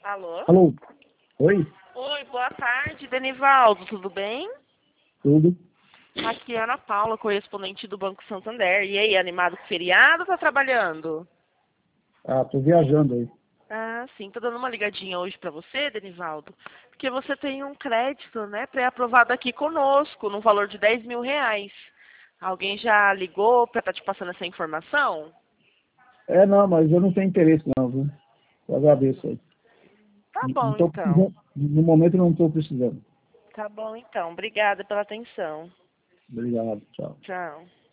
Alô? Alô? Oi? Oi, boa tarde, Denivaldo, tudo bem? Tudo? Aqui é a Ana Paula, correspondente do Banco Santander. E aí, animado com o feriado ou tá trabalhando? Ah, tô viajando aí. Ah, sim, tô dando uma ligadinha hoje pra você, Denivaldo, porque você tem um crédito, né, pré-aprovado aqui conosco, no valor de R$ 10.000. Alguém já ligou pra estar te passando essa informação? Não, mas eu não tenho interesse não, viu? Eu agradeço aí. Tá Não bom, tô então. precisando, no momento não estou precisando. Tá bom, então. Obrigada pela atenção. Obrigado, tchau. Tchau.